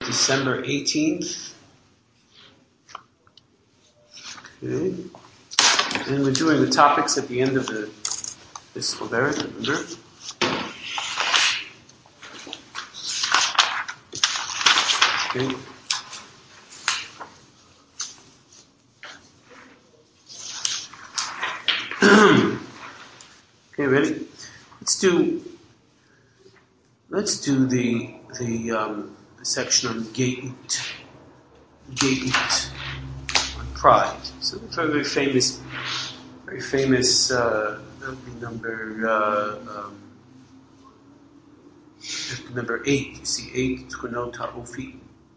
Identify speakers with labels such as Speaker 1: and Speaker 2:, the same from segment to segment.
Speaker 1: December 18th. Okay. And we're doing the topics at the end of this Choveret, remember? Okay. Okay, ready? Let's do the section on Geut, on pride. So very famous. That would be number 8. You see 8, Tkunot Ha'ofi.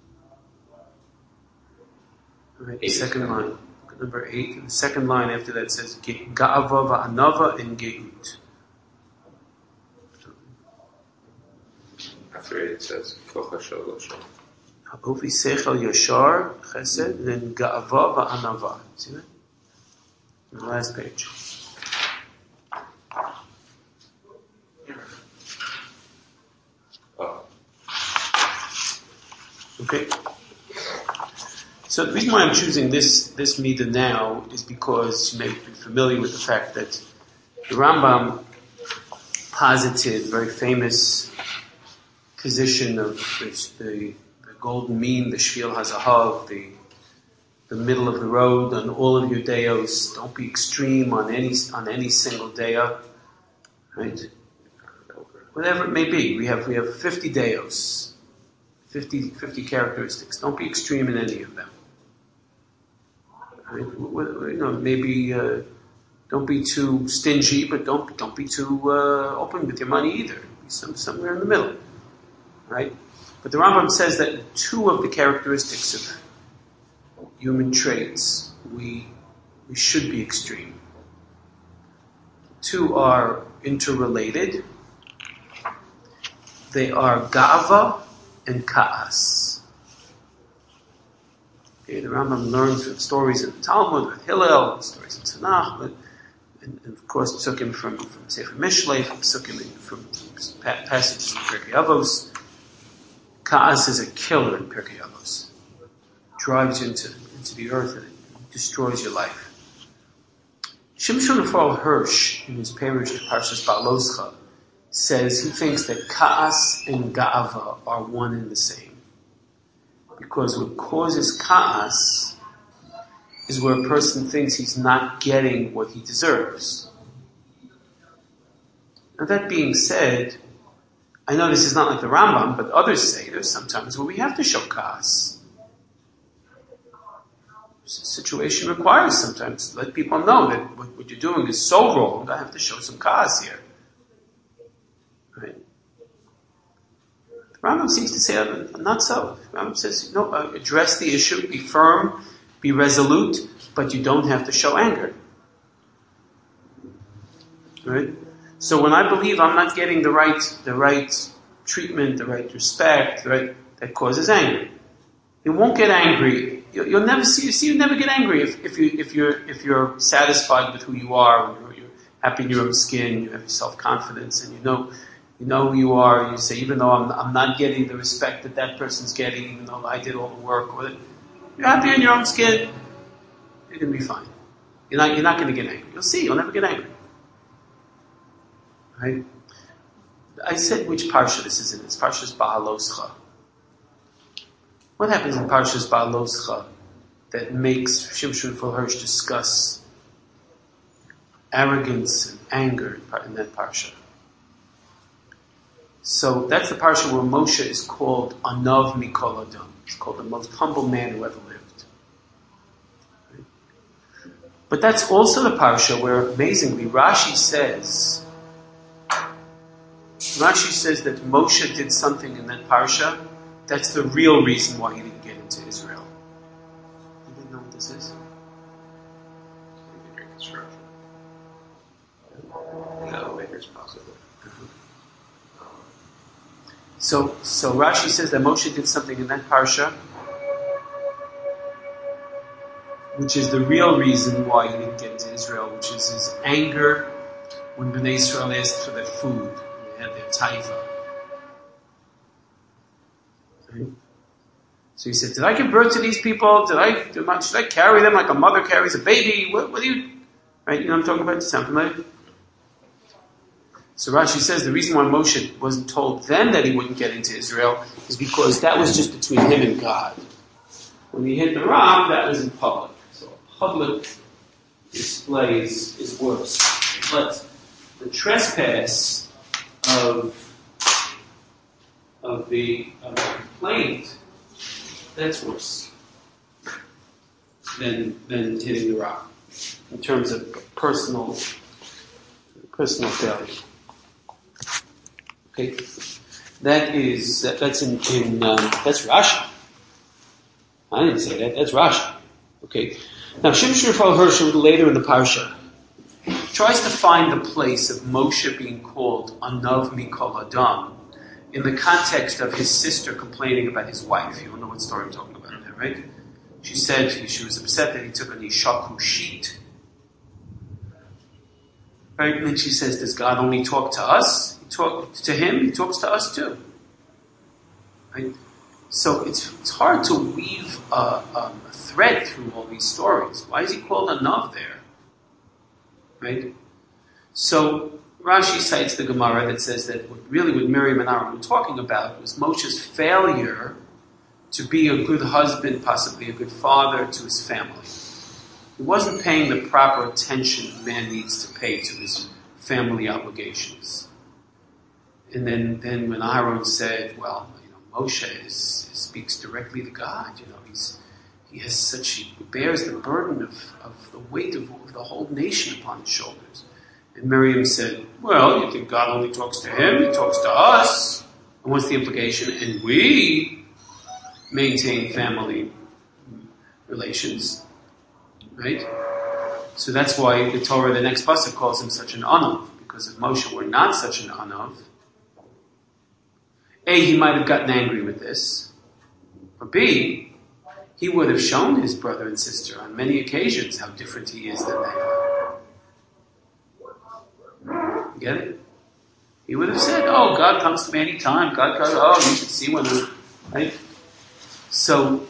Speaker 1: Right, the second line. Number 8. And the second line after that says Ga'ava va'anava and Geut.
Speaker 2: After it says Kocha Shalosha.
Speaker 1: Ha'ofi Sechel Yashar Chesed, and then Ga'ava va'anava. See that? On the last page.
Speaker 2: Oh.
Speaker 1: Okay. So the reason why I'm choosing this Midah now is because you may be familiar with the fact that the Rambam posited very famous position of the golden mean, the Shvil HaZahav, the middle of the road on all of your deos. Don't be extreme on any single deo, right? Whatever it may be, we have 50 deos, 50 characteristics. Don't be extreme in any of them. Right? Maybe don't be too stingy, but don't be too open with your money either. Be somewhere in the middle, right? But the Rambam says that 2 of the characteristics of human traits we should be extreme. 2 are interrelated. They are Ga'ava and Ka'as. Okay, the Rambam learns from stories in the Talmud, with Hillel, stories in Tanakh, and of course Psukim from Sefer Mishlei, from Psukim from passages in Pirkei Avos. Ka'as is a killer in Pirkei Avos. Drives you into the earth and it destroys your life. Shimshon Raphael Hirsch, in his Perush to Parshas Ba'aloscha, says he thinks that Ka'as and Ga'ava are one and the same. Because what causes Ka'as is where a person thinks he's not getting what he deserves. Now that being said, I know this is not like the Rambam, but others say there's sometimes where we have to show Ka'as. Situation requires sometimes let people know that what you're doing is so wrong, I have to show some Ka'as here. Right? The Rambam seems to say not so. The Rambam says, no, address the issue, be firm, be resolute, but you don't have to show anger. Right? So when I believe I'm not getting the right treatment, the right respect, that causes anger. You won't get angry. You'll never you never get angry if you're satisfied with who you are, you're happy in your own skin, you have self-confidence, and you know who you are. You say, even though I'm not getting the respect that person's getting, even though I did all the work with it, you're happy in your own skin. You're gonna be fine. You're not gonna get angry. You'll see. You'll never get angry. Right? I said which parsha this is in. It's Parshas Ba'aloscha. What happens in Parshas Ba'aloscha that makes Shimshon Raphael Hirsch discuss arrogance and anger in that parsha? So that's the parsha where Moshe is called Anav Mikol Adam. He's called the most humble man who ever lived. Right? But that's also the parsha where, amazingly, Rashi says that Moshe did something in that parsha. That's the real reason why he didn't get into Israel. You didn't know what this is?
Speaker 2: Reconstruction. No, maybe it's possible.
Speaker 1: So Rashi says that Moshe did something in that parsha, which is the real reason why he didn't get into Israel, which is his anger when Bnei Israel asked for their food, and they had their taiva. Right? So he said, did I give birth to these people? Should I carry them like a mother carries a baby? What do you, right? You know what I'm talking about? Does it sound familiar? So Rashi says the reason why Moshe wasn't told then that he wouldn't get into Israel is because that was just between him and God. When he hit the rock, that was in public. So a public display is worse. But the trespass of the complaint, that's worse than hitting the rock in terms of personal failure. Okay, that's that's Rashi. I didn't say that. That's Rashi. Okay. Now Shimshon Raphael Hirsch later in the parsha tries to find the place of Moshe being called Anav Mikol Adam in the context of his sister complaining about his wife. You all know what story I'm talking about there, right? She said she was upset that he took an Isha Kushit. Right? And then she says, does God only talk to us? He talks to him, he talks to us too. Right? So it's hard to weave a thread through all these stories. Why is he called Anav there? Right? So Rashi cites the Gemara that says that what Miriam and Aaron were talking about was Moshe's failure to be a good husband, possibly a good father to his family. He wasn't paying the proper attention a man needs to pay to his family obligations. And then when Aaron said, well, Moshe speaks directly to God, he bears the burden of the weight of the whole nation upon his shoulders. And Miriam said, well, you think God only talks to him? He talks to us. And what's the implication? And we maintain family relations. Right? So that's why the Torah, the next pasuk, calls him such an Anav. Because if Moshe were not such an Anav, A, he might have gotten angry with this. Or B, he would have shown his brother and sister on many occasions how different he is than they are. You get it? He would have said, oh, God comes to me anytime. You should see when, right? So,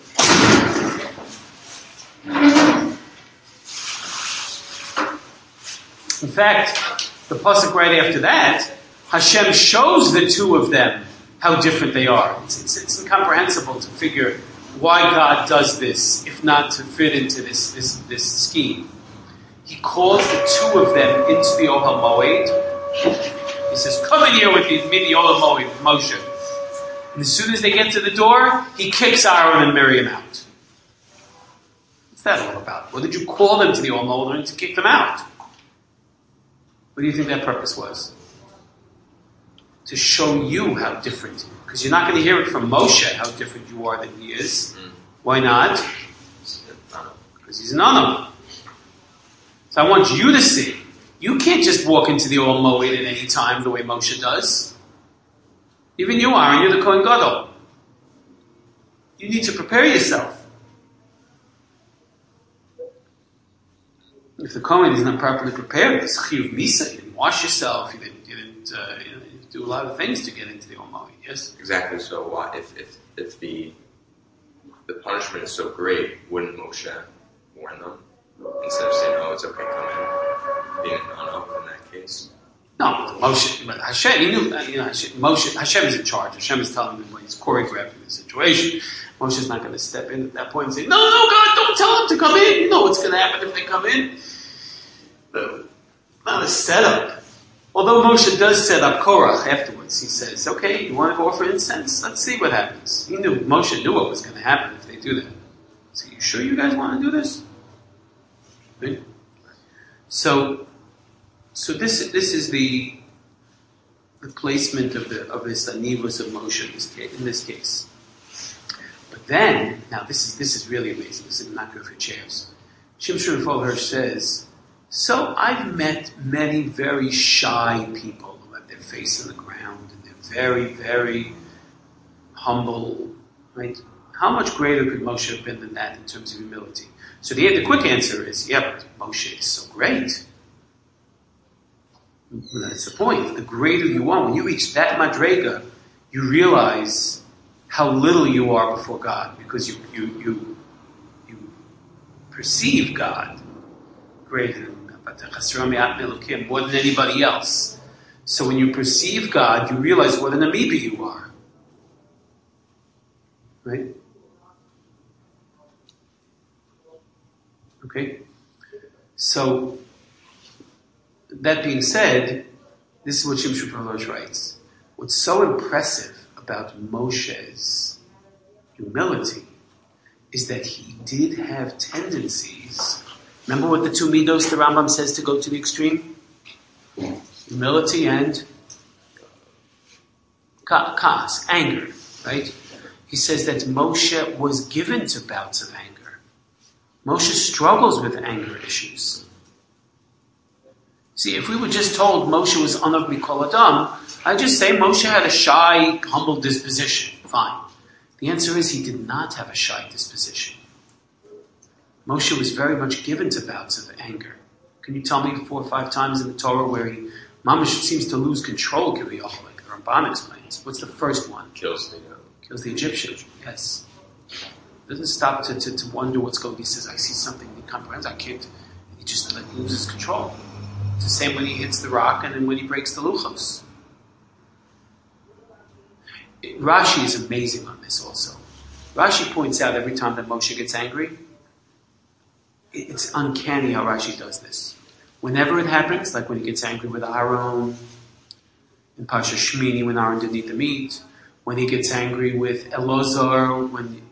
Speaker 1: in fact, the pasuk right after that, Hashem shows the two of them how different they are. It's incomprehensible to figure why God does this, if not to fit into this scheme. He calls the two of them into the Ohel Moed. He says, come in here with me, the Ohel Moed, with Moshe. And as soon as they get to the door, he kicks Aaron and Miriam out. What's that all about? What did you call them to the Ohel Moed to kick them out? What do you think that purpose was? To show you how different. Because you're not going to hear it from Moshe how different you are than he is. Why not? Because he's an Anav. So I want you to see. You can't just walk into the Ohel Moed at any time the way Moshe does. Even you are, and you're the Kohen Gadol. You need to prepare yourself. If the Kohen is not properly prepared, it's Chiyuv Misa. You didn't wash yourself. You didn't do a lot of things to get into the Ohel Moed. Yes.
Speaker 2: Exactly. So if the punishment is so great, wouldn't Moshe warn them instead of saying, "Oh, it's okay, come in," being an Anav in that case?
Speaker 1: No, Moshe, but Hashem, he knew, Moshe, Hashem is in charge. Hashem is telling him when he's choreographing the situation. Moshe's not going to step in at that point and say, no, God, don't tell them to come in. You know what's going to happen if they come in. Not a setup. Although Moshe does set up Korach afterwards. He says, okay, you want to go offer incense? Let's see what happens. Moshe knew what was going to happen if they do that. So, you sure you guys want to do this? Right? So this is the placement of this anivus of Moshe in this case. But then, now this is really amazing. This is not good for chairs. Shimshon Raphael Hirsch says, so I've met many very shy people who have their face in the ground and they're very, very humble, right? How much greater could Moshe have been than that in terms of humility? So the quick answer is, yeah, but Moshe is so great. Well, that's the point. The greater you are, when you reach that madrega, you realize how little you are before God, because you perceive God greater than more than anybody else. So when you perceive God, you realize what an amoeba you are. Right? Okay? So, that being said, this is what Shimshon Rosh writes. What's so impressive about Moshe's humility is that he did have tendencies. Remember what the two midos the Rambam says to go to the extreme? Humility and kas, anger, right? He says that Moshe was given to bouts of anger. Moshe struggles with anger issues. See, if we were just told Moshe was Anav Mikol Adam, I'd just say Moshe had a shy, humble disposition. Fine. The answer is he did not have a shy disposition. Moshe was very much given to bouts of anger. Can you tell me 4 or 5 times in the Torah where he, Mamash seems to lose control, like the Ramban explains. What's the first one?
Speaker 2: Kills the
Speaker 1: Egyptian. Yes. Doesn't stop to wonder what's going on. He says, I see something he comprehends. I can't. He just loses control. It's the same when he hits the rock and then when he breaks the luchos. Rashi is amazing on this also. Rashi points out every time that Moshe gets angry, it's uncanny how Rashi does this. Whenever it happens, like when he gets angry with Aaron, in Pasha Shmini when Aaron didn't eat the meat, when he gets angry with Elazar, when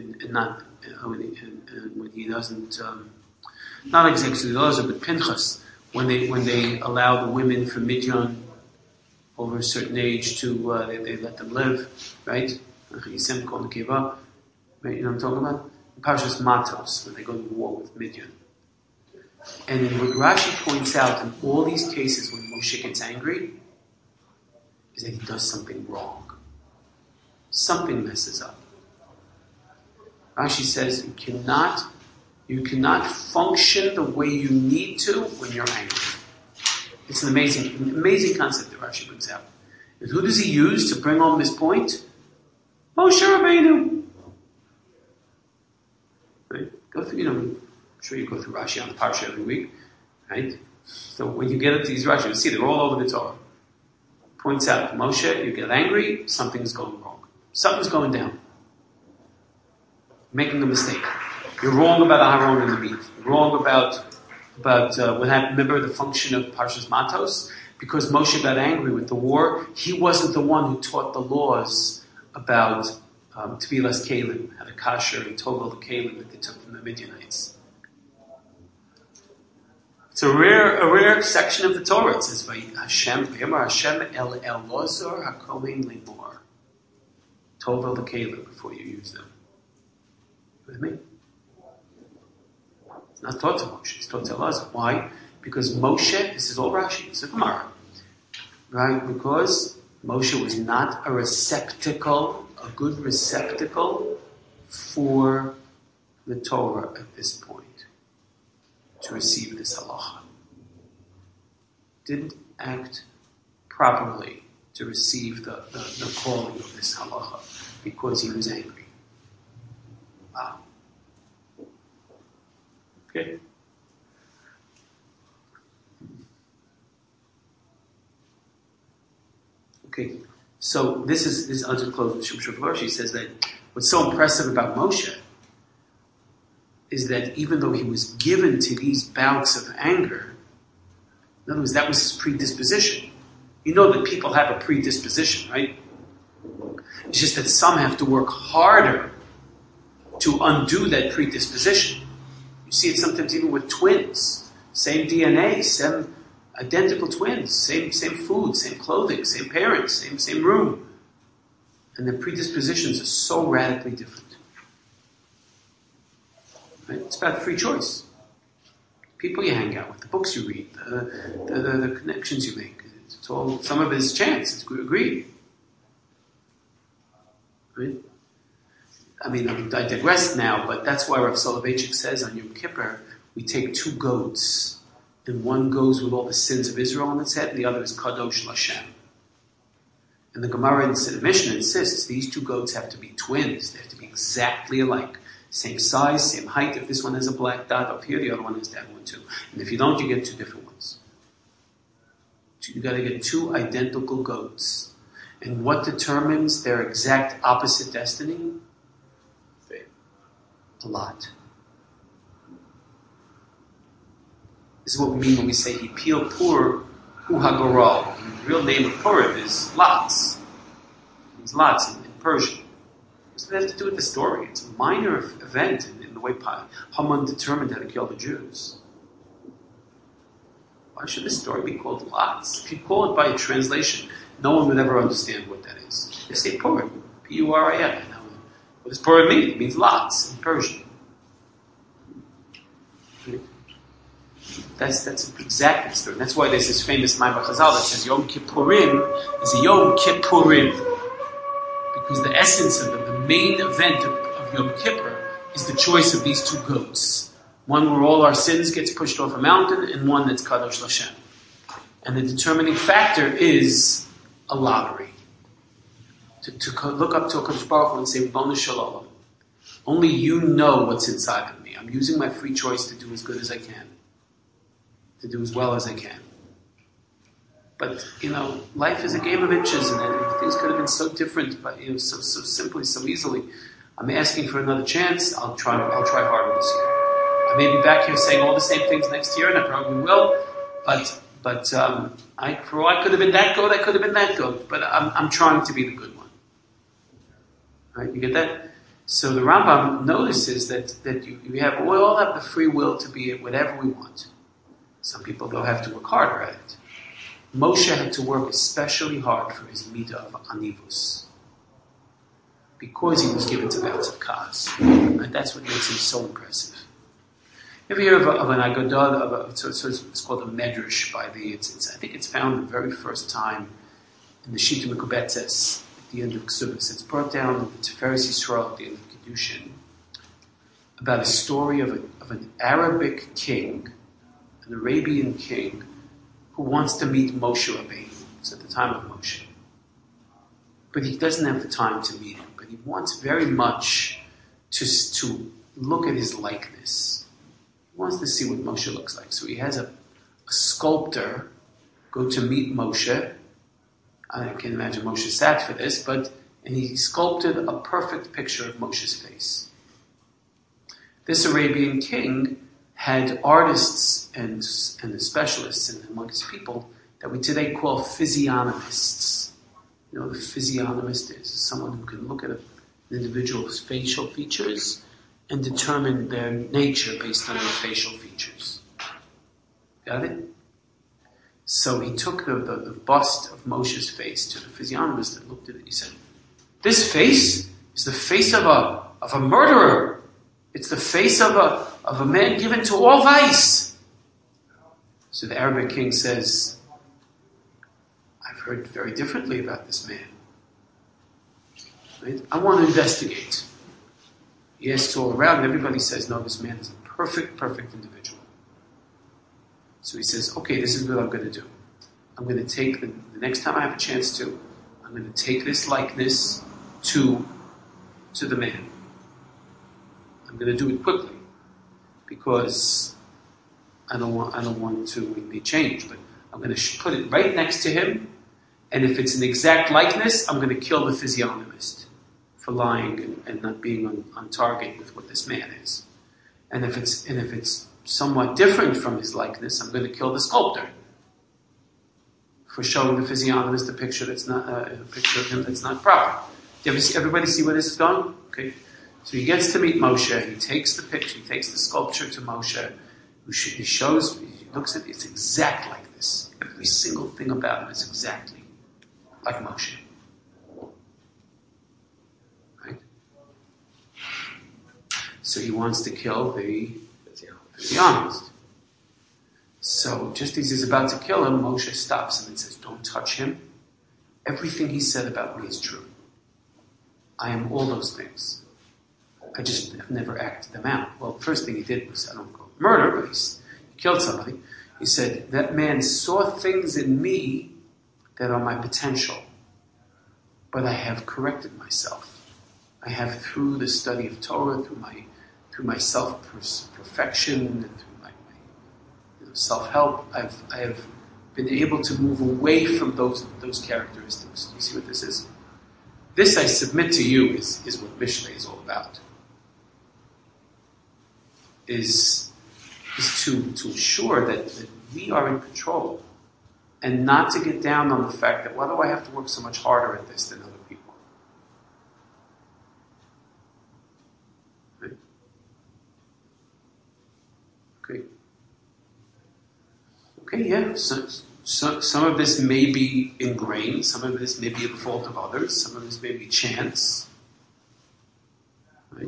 Speaker 1: he doesn't, not exactly Elazar, but Pinchas, when they allow the women from Midian over a certain age to they let them live, right? Right? You know what I'm talking about? Parshas Matos, when they go to war with Midian. And what Rashi points out in all these cases when Moshe gets angry is that he does something wrong. Something messes up. Rashi says you cannot function the way you need to when you're angry. It's an amazing concept that Rashi brings out. And who does he use to bring home this point? Moshe Rabbeinu. Right? Go through, I'm sure you go through Rashi on the Parsha every week, right? So when you get into these Rashi, you'll see they're all over the Torah. Points out, Moshe, you get angry, something's going wrong. Something's going down. Making a mistake. You're wrong about Aharon and the meat. You're wrong about what happened. Remember the function of Parshas Matos? Because Moshe got angry with the war, he wasn't the one who taught the laws about Tevilas Kalim, how to kasher and tovel the Kalim that they took from the Midianites. It's a rare section of the Torah. It says, Hashem el Elazar hakohen limor. Tovel the Kalim before you use them. With me? It's not taught to Moshe, it's taught to Elazar. Why? Because Moshe, this is all Rashi, it's a Gemara. Right? Because Moshe was not a receptacle, a good receptacle for the Torah at this point to receive this halacha. Didn't act properly to receive the calling of this halacha because he was angry. Wow. Okay. Okay. So this is unto close with Shimshon Rosh. He says that what's so impressive about Moshe is that even though he was given to these bouts of anger, in other words, that was his predisposition. You know that people have a predisposition, right? It's just that some have to work harder to undo that predisposition. You see it sometimes even with twins. Same DNA, same identical twins, same food, same clothing, same parents, same room. And their predispositions are so radically different. Right? It's about free choice. People you hang out with, the books you read, the connections you make. It's all, some of it is chance, it's agreed. Right? I mean, I digress now, but that's why Rav Soloveitchik says on Yom Kippur, we take 2 goats, and one goes with all the sins of Israel on its head, and the other is Kadosh Lashem. And the Gemara and the Mishnah insists these two goats have to be twins. They have to be exactly alike. Same size, same height. If this one has a black dot up here, the other one has that one too. And if you don't, you get two different ones. You got to get two identical goats. And what determines their exact opposite destiny?
Speaker 2: Fate.
Speaker 1: A lot. This is what we mean when we say Hipil Pur Hu Hagoral. The real name of Purim is Lots. It means lots in Persian. So it has to do with the story. It's a minor event in the way Haman determined how to kill the Jews. Why should this story be called Lots? If you call it by a translation, no one would ever understand what that is. They say Purim, P-U-R-I-M. What does Purim mean? It means lots in Persian. That's exactly the story. That's why there's this famous Maimar Chazal that says Yom Kippurim is a Yom Kippurim. Because the essence of the main event of Yom Kippur is the choice of these two goats. One where all our sins gets pushed off a mountain, and one that's Kadosh Lashem. And the determining factor is a lottery. To look up to a Kadosh Baruch Hu and say, Ribono Shel Olam, only you know what's inside of me. I'm using my free choice to do as good as I can. To do as well as I can. But, life is a game of inches, and things could have been so different, but, so simply, so easily. I'm asking for another chance. I'll try harder this year. I may be back here saying all the same things next year, and I probably will, but for all I could have been that goat, I could have been that goat, but I'm trying to be the good one. Right? You get that? So the Rambam notices that we all have the free will to be whatever we want. Some people, though, have to work harder at it. Moshe had to work especially hard for his midah of anivus, because he was given to bouts of kas. And that's what makes him so impressive. Ever hear of an Agadah, it's called a Medrash I think it's found the very first time in the Shita Mekubetzes at the end of Ksubas. It's brought down in the Tiferes Yisrael at the end of Kedushin about a story of an Arabic king, an Arabian king, who wants to meet Moshe Rabbeinu. It's at the time of Moshe. But he doesn't have the time to meet him. But he wants very much to look at his likeness. He wants to see what Moshe looks like. So he has a sculptor go to meet Moshe. I can imagine Moshe sat for this, and he sculpted a perfect picture of Moshe's face. This Arabian king had artists and the specialists among his people that we today call physiognomists. The physiognomist is someone who can look at an individual's facial features and determine their nature based on their facial features. Got it? So he took the bust of Moshe's face to the physiognomist and looked at it. He said, "This face is the face of a murderer. It's the face of a man given to all vice." So the Arabic king says, "I've heard very differently about this man. Right? I want to investigate." He asks all around, and everybody says, "No, this man is a perfect individual." So he says, "Okay, this is what I'm going to do. I'm going to take, the next time I have a chance to, I'm going to take this likeness to the man. I'm going to do it quickly, because I don't want to make change, but I'm going to put it right next to him, and if it's an exact likeness, I'm going to kill the physiognomist for lying and not being on target with what this man is. And if it's somewhat different from his likeness, I'm going to kill the sculptor for showing the physiognomist a picture that's not a picture of him that's not proper." Everybody see where this is going? Okay. So he gets to meet Moshe. He takes the picture. He takes the sculpture to Moshe. He looks at it. It's exact like this. Every single thing about him is exactly like Moshe. Right? So he wants to kill the physiognomist. So just as he's about to kill him, Moshe stops him and says, "Don't touch him. Everything he said about me is true. I am all those things. I just have never acted them out." Well, the first thing he did was, I don't call it murder, but he killed somebody. He said, "That man saw things in me that are my potential. but I have corrected myself. I have, through the study of Torah, through my self-perfection, and through my self-help, I have been able to move away from those characteristics. You see what this is? This, I submit to you, is what Mishlei is all about. Is to ensure that we are in control, and not to get down on the fact that, why do I have to work so much harder at this than other people? Right? Okay, yeah. So some of this may be ingrained, some of this may be a fault of others, some of this may be chance. Right?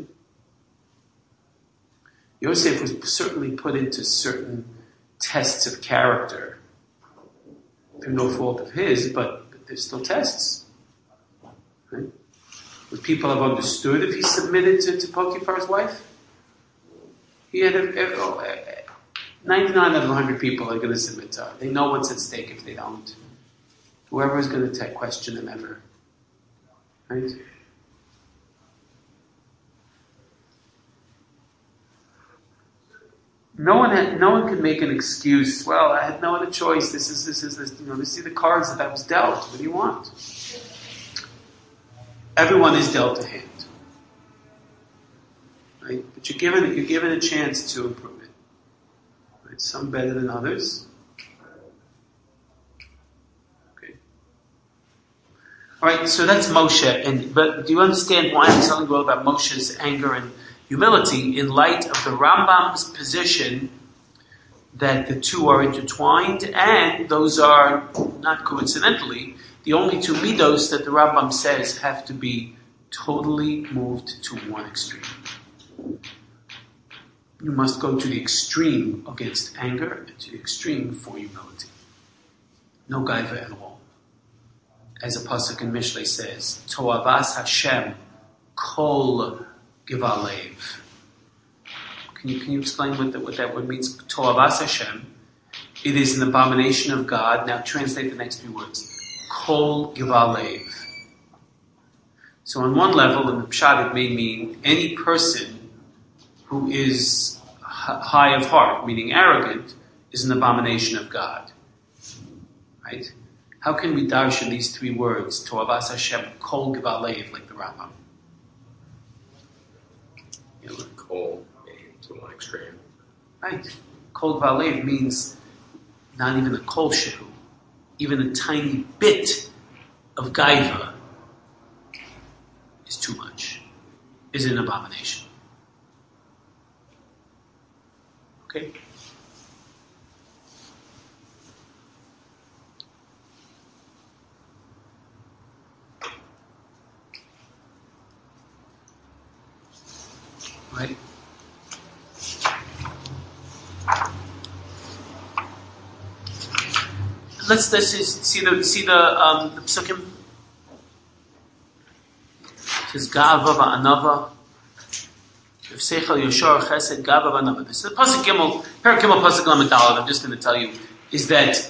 Speaker 1: Yosef was certainly put into certain tests of character. They're no fault of his, but they're still tests. Right? Would people have understood if he submitted to Potiphar's wife? He had 99 out of 100 people are going to submit to her. They know what's at stake if they don't. Whoever is going to question them ever. Right? No one can make an excuse. Well, I had no other choice. This is this. This are the cards that I was dealt. What do you want? Everyone is dealt a hand, right? But you're given a chance to improve it. Right? Some better than others. Okay. All right. So that's Moshe. But do you understand why I'm telling you all about Moshe's anger and humility in light of the Rambam's position that the two are intertwined, and those are, not coincidentally, the only two midos that the Rambam says have to be totally moved to one extreme. You must go to the extreme against anger and to the extreme for humility. No gaiva at all. As a pasuk in Mishlei says, Toavas Hashem kol Givalev. Can you explain what that word means? Toavas Hashem. It is an abomination of God. Now translate the next three words. Kol Givalev. So on one level, in the Pshat, it may mean any person who is high of heart, meaning arrogant, is an abomination of God. Right? How can we darshan these three words? Toavas Hashem Kol Givalev, like the Rambam.
Speaker 2: Kol to one extreme.
Speaker 1: Right. Kol Valev means not even a kol shehu, even a tiny bit of gaiva is too much, is an abomination. Okay? Right? Let's see the psukim. It says Ga'ava va'anava. Seichel Yoshar Chesed Ga'ava va'anava. This is the pasuk Gimel, Perek Gimel pasuk Lamed Daled. I'm just going to tell you is that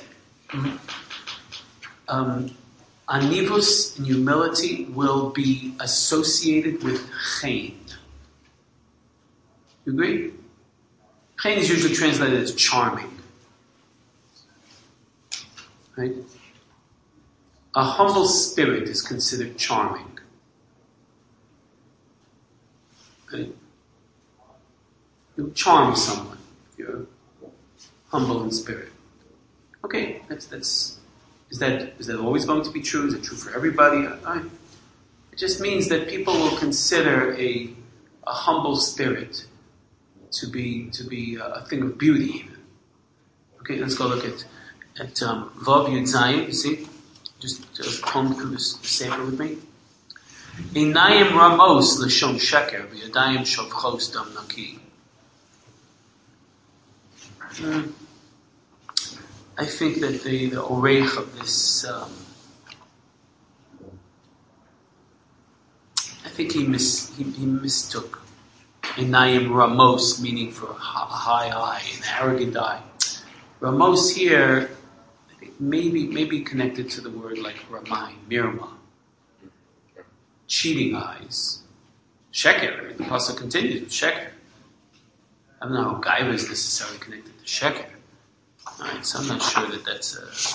Speaker 1: anivus and humility will be associated with chen. You agree? Chen is usually translated as charming. Right? A humble spirit is considered charming. Right? You charm someone if you're humble in spirit. Okay, is that always going to be true? Is it true for everybody? It just means that people will consider a humble spirit to be a thing of beauty even. Okay, let's go look at Vav Yud Zayin, you see? Just comb through the Sefer with me. Einayim Ramos L'shon Sheker V'yadayim Shovchos Dam Naki. I think that the oreich of this, I think he mistook Einayim Ramos, meaning for a high eye, an arrogant eye. Ramos here, I think maybe connected to the word like Ramai, Mirma. cheating eyes. Sheker, I mean, the pasuk continues with sheker. I don't know how gaiva is necessarily connected to sheker. Alright, so I'm not sure that that's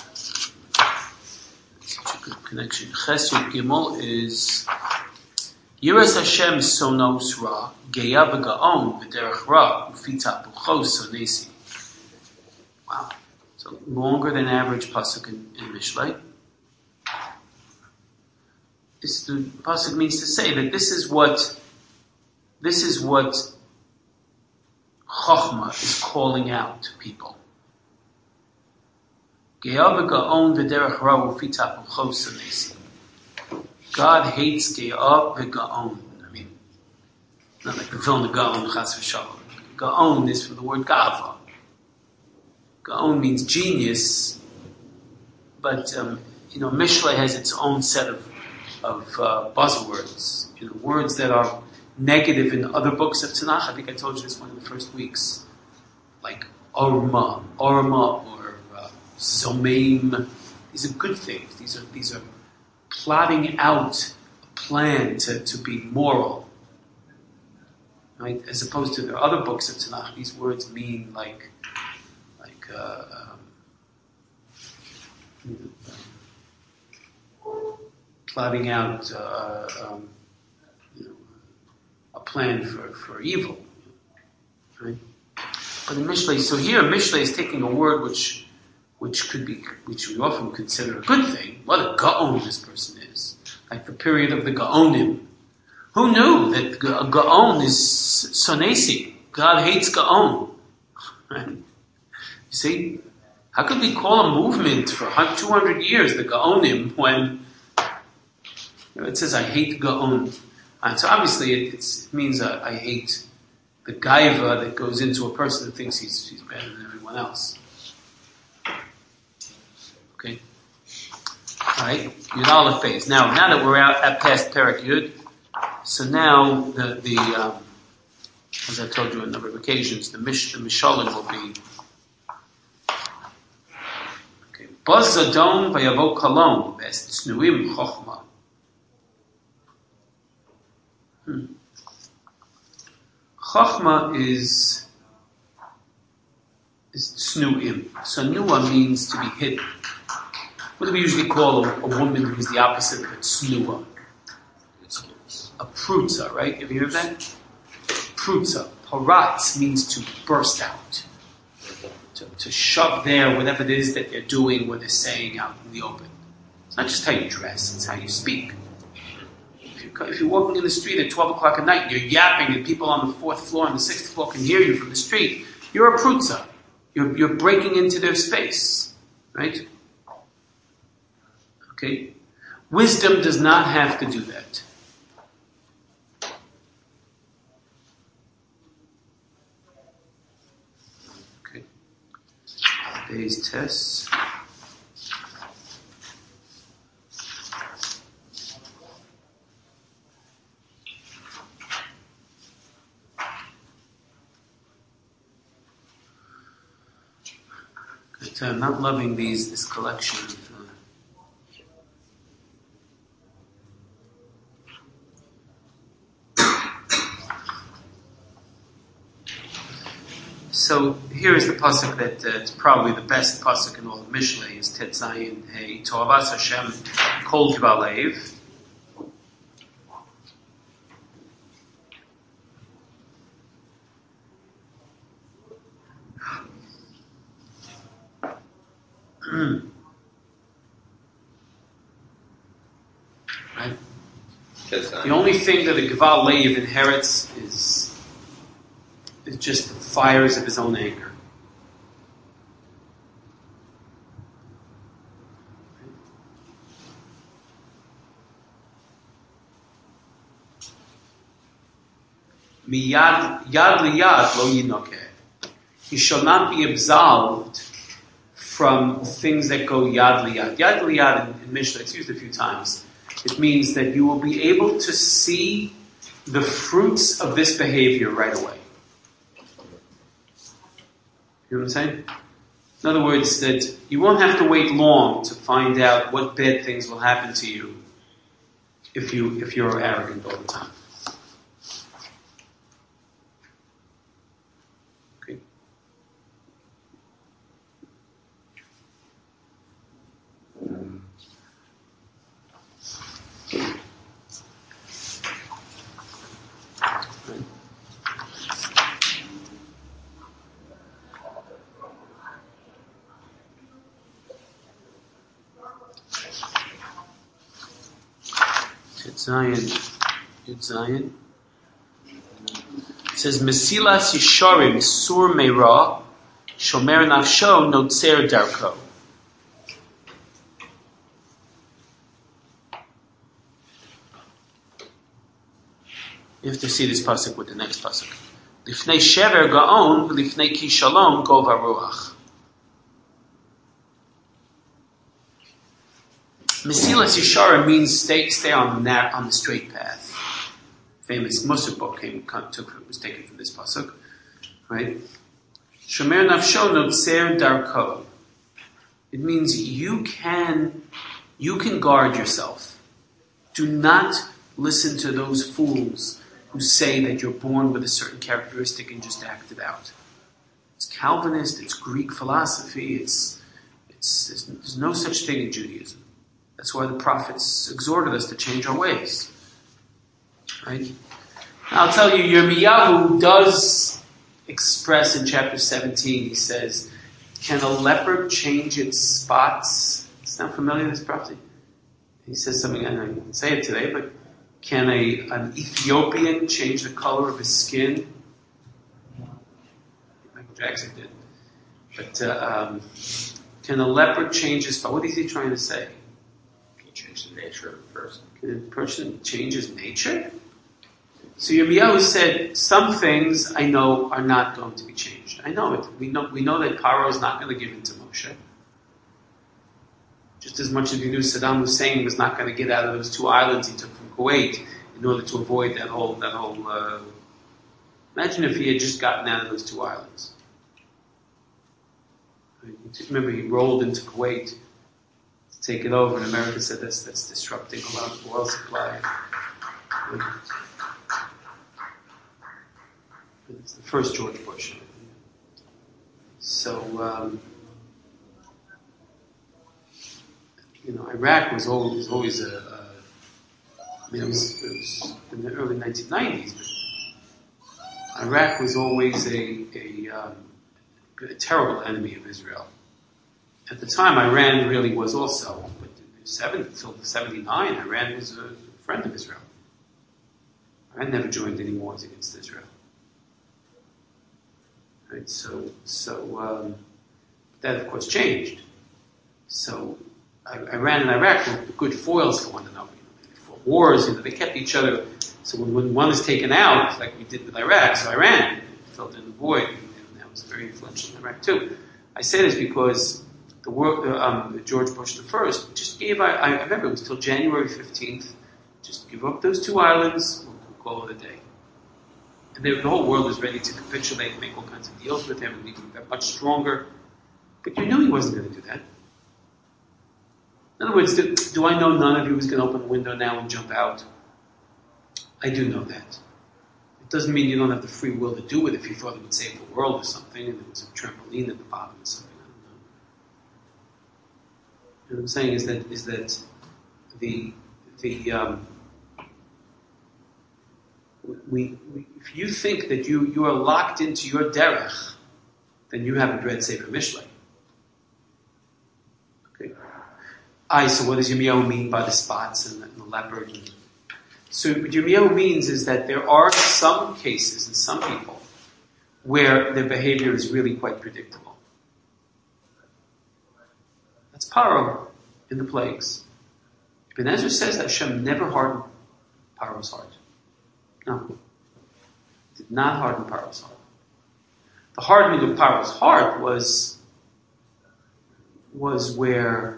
Speaker 1: such a good connection. Chesed Gimel is Yiras Hashem sonos ra, geya v'ga'on v'derech ra, ufita buchos sonesi. Wow. So longer than average pasuk in Mishlei. The pasuk means to say that this is what Chochmah is calling out to people. God hates Ge'ah v'ga'on. I mean, not like the film the Ga'on, Chas v'shalom. Ga'on is from the word Ga'ava. Ga'on means genius, but Mishlei has its own set of buzzwords. Words that are negative in other books of Tanakh. I think I told you this one in the first weeks, like Orma, or Zomeim. These are good things. These are plotting out a plan to be moral, right? As opposed to the other books of Tanakh, these words mean like plotting out a plan for evil, right? But in Mishlei, so here Mishlei is taking a word which we often consider a good thing. What a Gaon this person is, like the period of the Gaonim. Who knew that Gaon is sonesi? God hates Gaon. Right? You see, how could we call a movement for 200 years the Gaonim when it says I hate Gaon? And so obviously it means I hate the gaiva that goes into a person that thinks he's better than everyone else. Okay. All right. Yud Aleph Beis. Now that we're at past Perek Yud, so now the as I told you on a number of occasions, the Mishalim will be okay. Baz Zadon v'yavo kalon v'es tznuim chochma. Chochma is tznuim. Tznua means to be hidden. What do we usually call a woman who's the opposite of a tznua? A prutza, right? Have you heard that? Prutza. Paratz means to burst out. To shove there whatever it is that they're doing, what they're saying out in the open. It's not just how you dress, it's how you speak. If you're walking in the street at 12 o'clock at night and you're yapping and people on the 4th floor and the 6th floor can hear you from the street, you're a prutza. You're breaking into their space. Right? Okay? Wisdom does not have to do that. Okay. Today's tests. I'm not loving this collection of So here is the pasuk that's probably the best pasuk in all of Mishlei is Tet Zayin Hey Toavas Hashem Kol Kivalev. Right? The only thing that a Gival Leiv inherits is just the fires of his own anger. Miyad yad liyad lo yinokeh. He shall not be absolved from things that go yad liyad. Yad liyad in Mishnah, it's used a few times. It means that you will be able to see the fruits of this behavior right away. You know what I'm saying? In other words, that you won't have to wait long to find out what bad things will happen to you. if you're arrogant all the time. Okay. Yud Zion. It says, Mesilas Yisharim Sur Meira Shomer Nafsho Notzer Darko. You have to see this pasuk with the next pasuk. Lifnei Shever Gaon Lifnei Kishalom Gov HaRuach. Mesilas Yisharim means stay on the straight path. Famous Musar book was taken from this pasuk, right? Shomer nafsho notzer darko. It means you can guard yourself. Do not listen to those fools who say that you're born with a certain characteristic and just act it out. It's Calvinist. It's Greek philosophy. There's no such thing in Judaism. That's why the prophets exhorted us to change our ways. Right? Now, I'll tell you, Yirmiyahu does express in chapter 17, he says, can a leopard change its spots? Sound familiar with this prophecy? He says something, I don't even say it today, but can an Ethiopian change the color of his skin? Michael Jackson did. But can a leopard change his spot? What is he trying to say?
Speaker 2: Change the nature of the person.
Speaker 1: Can a person change his nature? So Yirmiyahu said, some things I know are not going to be changed. I know it. We know that Paro is not going to give in to Moshe. Just as much as we knew Saddam Hussein was not going to get out of those 2 islands he took from Kuwait in order to avoid that whole. Imagine if he had just gotten out of those 2 islands. Remember, he rolled into Kuwait. Take it over, and America said that's disrupting a lot of oil supply. It's the first George Bush. So, Iraq was always it was in the early 1990s, but Iraq was always a terrible enemy of Israel. At the time, Iran really was also, but until 79, Iran was a friend of Israel. Iran never joined any wars against Israel. Right? So that of course changed. So Iran and Iraq were good foils for one another. They fought wars, they kept each other. So when one is taken out, like we did with Iraq, so Iran filled in the void, and that was very influential in Iraq too. I say this because George Bush I just gave, I remember it was till January 15th, just give up those 2 islands, we'll call it a day. And the whole world was ready to capitulate and make all kinds of deals with him and make him much stronger. But you knew he wasn't going to do that. In other words, do I know none of you was going to open a window now and jump out? I do know that. It doesn't mean you don't have the free will to do it if you thought it would save the world or something and there was a trampoline at the bottom or something. What I'm saying is that if you think that you are locked into your derech, then you haven't read Sefer Mishlei. Okay. So what does Yirmiyahu mean by the spots and the leopard? So what Yirmiyahu means is that there are some cases and some people where their behavior is really quite predictable. That's Paro in the plagues. Ibn Ezra says that Hashem never hardened Paro's heart. No. Did not harden Paro's heart. The hardening of Paro's heart was where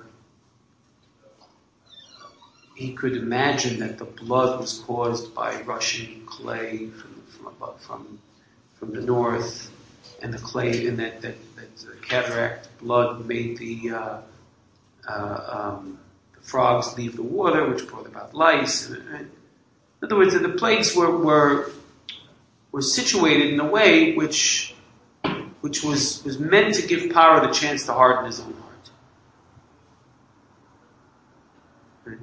Speaker 1: he could imagine that the blood was caused by rushing clay from the north, and the clay and that cataract blood made the frogs leave the water, which brought about lice. In other words, the plagues were situated in a way which was meant to give Paro the chance to harden his own heart. Right?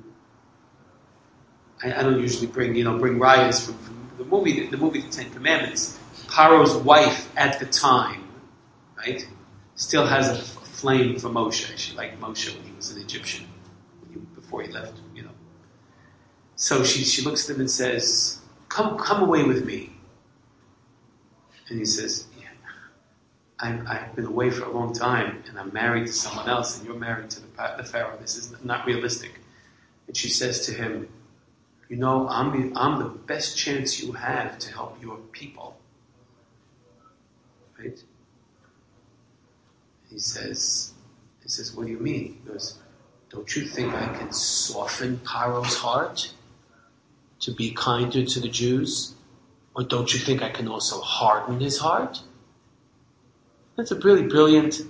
Speaker 1: I don't usually bring rayas from the movie The Ten Commandments. Paro's wife at the time, right, still has a flame for Moshe. She liked Moshe when he was an Egyptian, before he left, So she looks at him and says, "Come away with me." And he says, "Yeah, I've been away for a long time, and I'm married to someone else, and you're married to the Pharaoh. This is not realistic." And she says to him, I'm the best chance you have to help your people." Right? He says, "What do you mean?" He goes, "Don't you think I can soften Paro's heart to be kinder to the Jews? Or don't you think I can also harden his heart?" That's a really brilliant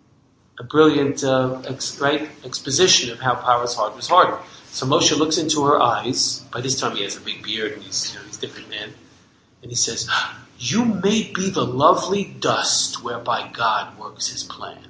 Speaker 1: exposition of how Paro's heart was hardened. So Moshe looks into her eyes. By this time he has a big beard and he's a different man. And he says, "You may be the lovely dust whereby God works his plan."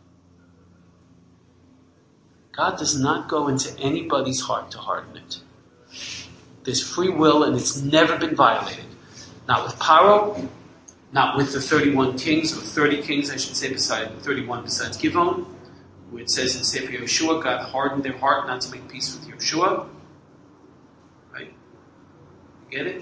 Speaker 1: God does not go into anybody's heart to harden it. There's free will and it's never been violated. Not with Paro, not with the 31 kings, or 30 kings I should say, besides 31 besides Givon, where it says in Sefer Yoshua, God hardened their heart not to make peace with Yoshua. Right? You get it?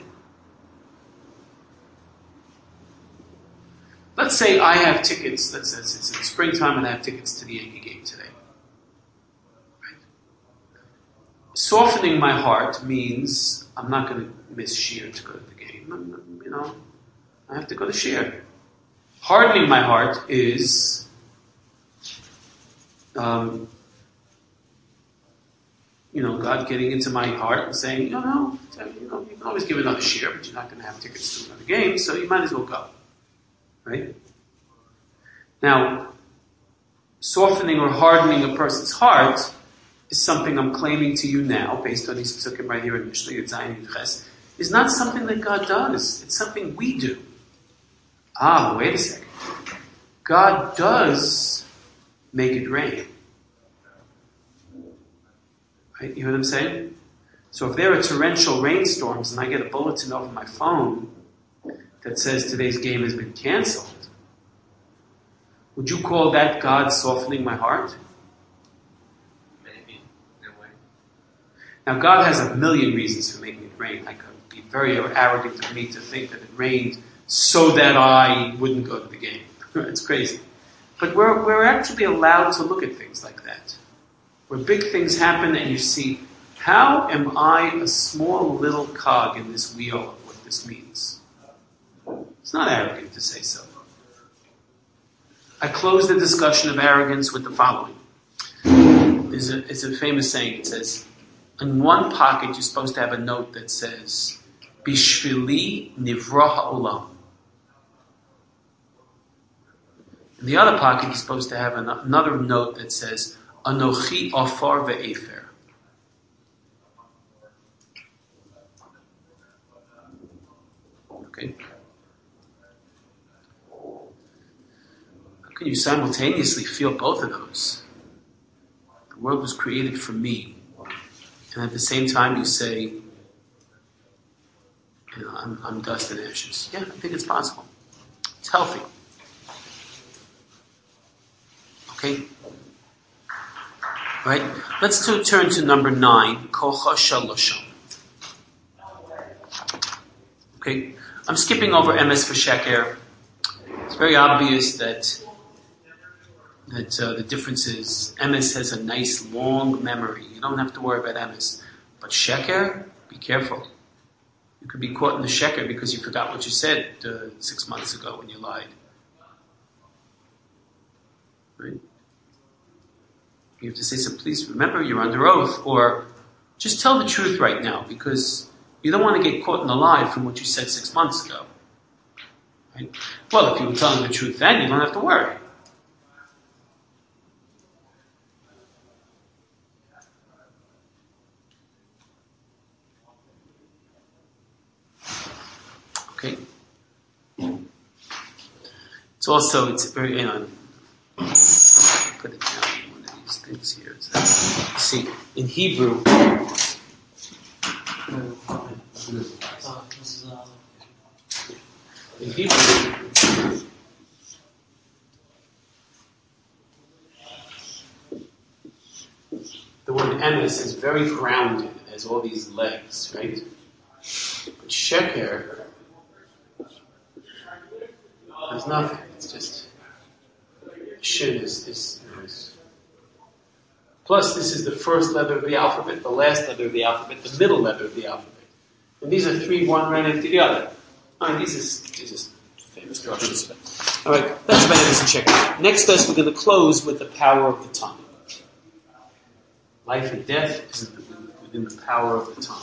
Speaker 1: Let's say I have tickets, let's say it's in springtime and I have tickets to the Yankee game today. Right? Softening my heart means I'm not going to miss Shir to go to the game. I have to go to Shir. Hardening my heart is God getting into my heart and saying, you can always give another Shir, but you're not going to have tickets to another game, so you might as well go. Right? Now, softening or hardening a person's heart is something I'm claiming to you now, based on these psukim right here in Mishnah, Yudzayin Yudches, is not something that God does. It's something we do. Wait a second. God does make it rain. Right? You hear what I'm saying? So if there are torrential rainstorms and I get a bulletin over my phone that says today's game has been canceled, would you call that God softening my heart?
Speaker 2: Maybe, in a way.
Speaker 1: Now God has a million reasons for making it rain. I could be very arrogant of me to think that it rained so that I wouldn't go to the game. It's crazy. But we're actually allowed to look at things like that. Where big things happen and you see, how am I a small little cog in this wheel of what this means? It's not arrogant to say so. I close the discussion of arrogance with the following. It's a famous saying. It says, in one pocket you're supposed to have a note that says, Bishvili nivra ha'olam. In the other pocket you're supposed to have another note that says, Anochi afar ve'efer. Okay? How can you simultaneously feel both of those? The world was created for me. And at the same time you say, I'm dust and ashes. Yeah, I think it's possible. It's healthy. Okay? Right? Let's turn to number 9, Kocha Shaloshon. Okay? I'm skipping over Emes for Sheker. It's very obvious that the difference is Emes has a nice long memory. You don't have to worry about Emes. But Sheker, be careful. You could be caught in the Sheker because you forgot what you said 6 months ago when you lied. Right? You have to say, so please remember you're under oath, or just tell the truth right now because you don't want to get caught in a lie from what you said 6 months ago. Right? Well, if you were telling the truth then, you don't have to worry. it's very, put it down in one of these things here. See, in Hebrew, the word emes is very grounded. It has all these legs, right? But sheker has nothing. It's just shin is. Plus, this is the first letter of the alphabet, the last letter of the alphabet, the middle letter of the alphabet. And these are three, one right after the other. These are famous structures. All right, that's about emes and sheker. Next, we're going to close with the power of the tongue. Life and death is within the power of the tongue.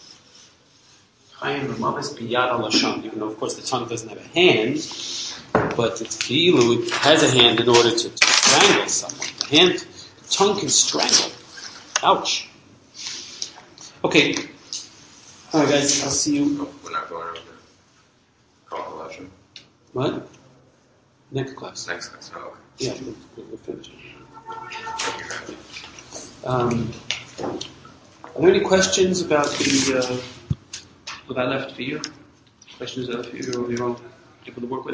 Speaker 1: Even though, of course, the tongue doesn't have a hand, but it's ki'ilu, it has a hand in order to strangle someone. The tongue can strangle. Ouch. Okay. All right, guys, I'll see you.
Speaker 2: Oh, we're not going over Kalkalasha.
Speaker 1: What? Next class.
Speaker 2: Next class. Oh, okay.
Speaker 1: Yeah, we'll finish. Are there any questions about what I left for you? Questions I left for you, or you're all able to work with?